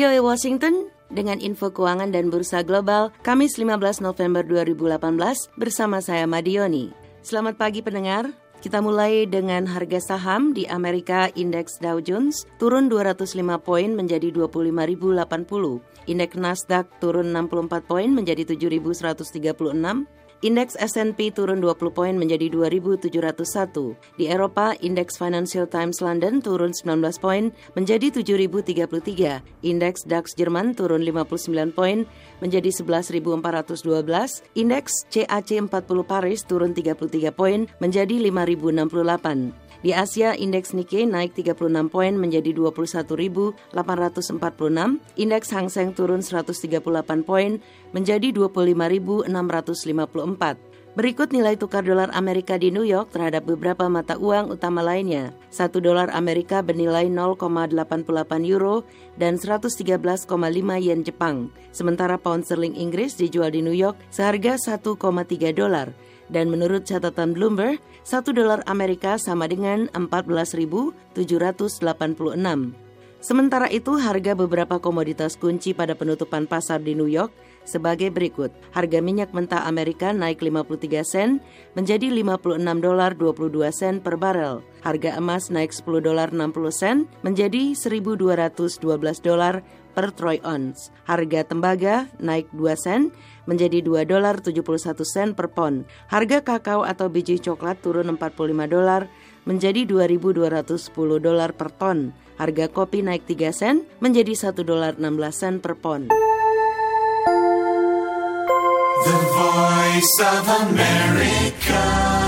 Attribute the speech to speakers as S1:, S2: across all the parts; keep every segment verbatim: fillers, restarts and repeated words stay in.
S1: V O A Washington dengan info keuangan dan bursa global Kamis lima belas November dua ribu delapan belas bersama saya Madioni. Selamat pagi pendengar. Kita mulai dengan harga saham di Amerika. Indeks Dow Jones turun dua ratus lima poin menjadi dua puluh lima ribu delapan puluh. Indeks Nasdaq turun enam puluh empat poin menjadi tujuh ribu seratus tiga puluh enam. Indeks S and P turun dua puluh poin menjadi dua ribu tujuh ratus satu. Di Eropa, indeks Financial Times London turun sembilan belas poin menjadi tujuh ribu tiga puluh tiga. Indeks DAX Jerman turun lima puluh sembilan poin menjadi sebelas ribu empat ratus dua belas. Indeks C A C empat puluh Paris turun tiga puluh tiga poin menjadi lima ribu enam puluh delapan. Di Asia, indeks Nikkei naik tiga puluh enam poin menjadi dua puluh satu ribu delapan ratus empat puluh enam. Indeks Hang Seng turun seratus tiga puluh delapan poin menjadi dua puluh lima ribu enam ratus lima puluh empat. Berikut nilai tukar dolar Amerika di New York terhadap beberapa mata uang utama lainnya. Satu dolar Amerika bernilai nol koma delapan delapan euro dan seratus tiga belas koma lima yen Jepang. Sementara pound sterling Inggris dijual di New York seharga satu koma tiga dolar. Dan menurut catatan Bloomberg, satu dolar Amerika sama dengan empat belas ribu tujuh ratus delapan puluh enam. Sementara itu, harga beberapa komoditas kunci pada penutupan pasar di New York sebagai berikut. Harga minyak mentah Amerika naik lima puluh tiga sen menjadi lima puluh enam dolar dua puluh dua sen per barel. Harga emas naik sepuluh dolar enam puluh sen menjadi seribu dua ratus dua belas dolar per troy ounce. Harga tembaga naik dua sen menjadi dua dolar tujuh puluh satu sen per pon. Harga kakao atau biji coklat turun empat puluh lima dolar menjadi dua ribu dua ratus sepuluh dolar per ton. Harga kopi naik tiga sen menjadi satu dolar enam belas sen per pon.
S2: The Voice of America.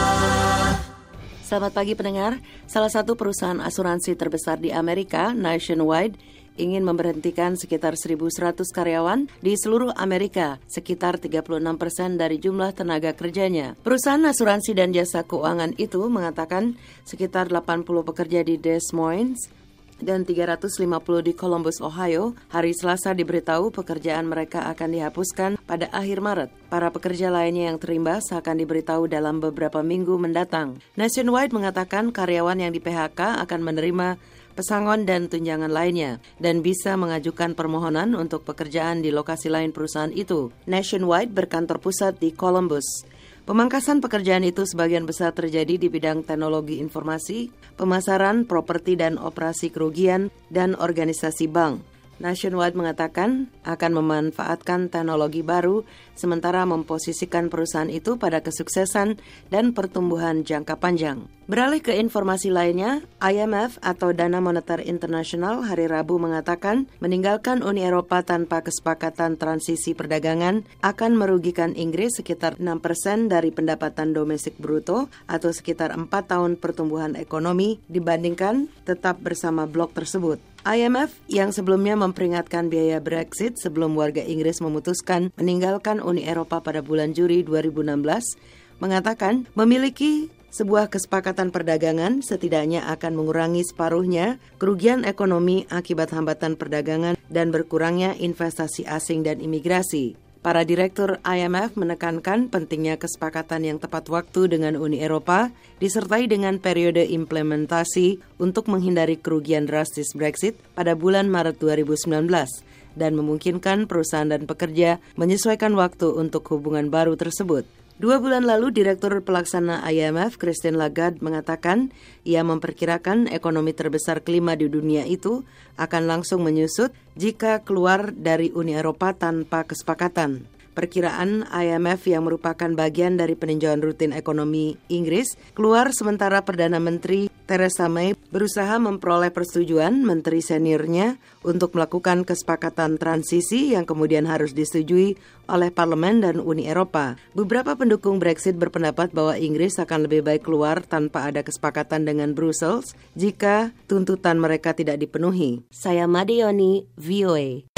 S1: Selamat pagi pendengar. Salah satu perusahaan asuransi terbesar di Amerika, Nationwide, ingin memberhentikan sekitar seribu seratus karyawan di seluruh Amerika, sekitar tiga puluh enam persen dari jumlah tenaga kerjanya. Perusahaan asuransi dan jasa keuangan itu mengatakan sekitar delapan puluh pekerja di Des Moines dan tiga ratus lima puluh di Columbus, Ohio, hari Selasa diberitahu pekerjaan mereka akan dihapuskan pada akhir Maret. Para pekerja lainnya yang terimbas akan diberitahu dalam beberapa minggu mendatang. Nationwide mengatakan karyawan yang di P H K akan menerima pesangon dan tunjangan lainnya dan bisa mengajukan permohonan untuk pekerjaan di lokasi lain perusahaan itu. Nationwide berkantor pusat di Columbus. Pemangkasan pekerjaan itu sebagian besar terjadi di bidang teknologi informasi, pemasaran, properti dan operasi kerugian, dan organisasi bank. Nationwide mengatakan akan memanfaatkan teknologi baru sementara memposisikan perusahaan itu pada kesuksesan dan pertumbuhan jangka panjang. Beralih ke informasi lainnya, I M F atau Dana Moneter Internasional hari Rabu mengatakan meninggalkan Uni Eropa tanpa kesepakatan transisi perdagangan akan merugikan Inggris sekitar enam persen dari pendapatan domestik bruto atau sekitar empat tahun pertumbuhan ekonomi dibandingkan tetap bersama blok tersebut. I M F yang sebelumnya memperingatkan biaya Brexit sebelum warga Inggris memutuskan meninggalkan Uni Eropa pada bulan Juli dua ribu enam belas, mengatakan memiliki sebuah kesepakatan perdagangan setidaknya akan mengurangi separuhnya kerugian ekonomi akibat hambatan perdagangan dan berkurangnya investasi asing dan imigrasi. Para direktur I M F menekankan pentingnya kesepakatan yang tepat waktu dengan Uni Eropa disertai dengan periode implementasi untuk menghindari kerugian drastis Brexit pada bulan Maret dua ribu sembilan belas dan memungkinkan perusahaan dan pekerja menyesuaikan waktu untuk hubungan baru tersebut. Dua bulan lalu, Direktur Pelaksana I M F, Christine Lagarde, mengatakan ia memperkirakan ekonomi terbesar kelima di dunia itu akan langsung menyusut jika keluar dari Uni Eropa tanpa kesepakatan. Perkiraan I M F yang merupakan bagian dari peninjauan rutin ekonomi Inggris keluar sementara Perdana Menteri Theresa May berusaha memperoleh persetujuan menteri seniornya untuk melakukan kesepakatan transisi yang kemudian harus disetujui oleh Parlemen dan Uni Eropa. Beberapa pendukung Brexit berpendapat bahwa Inggris akan lebih baik keluar tanpa ada kesepakatan dengan Brussels jika tuntutan mereka tidak dipenuhi. Saya Madioni, V O A.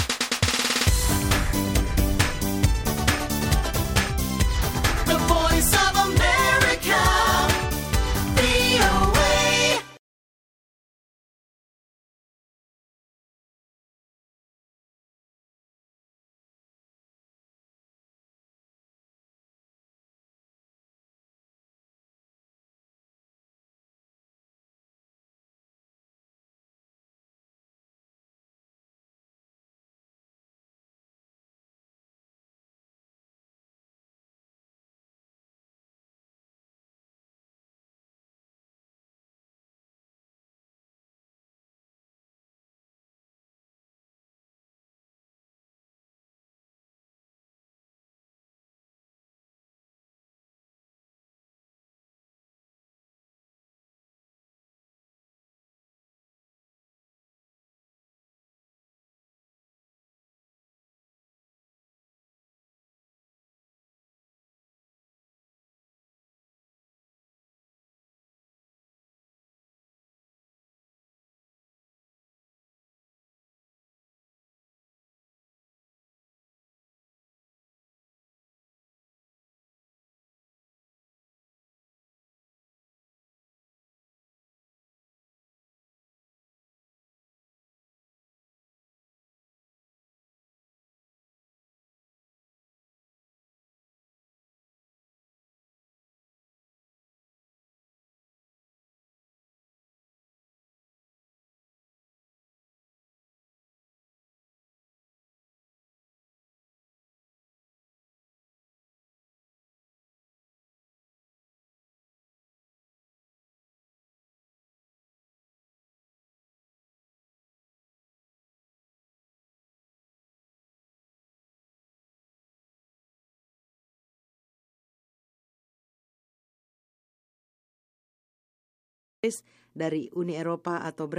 S1: dari Uni Eropa atau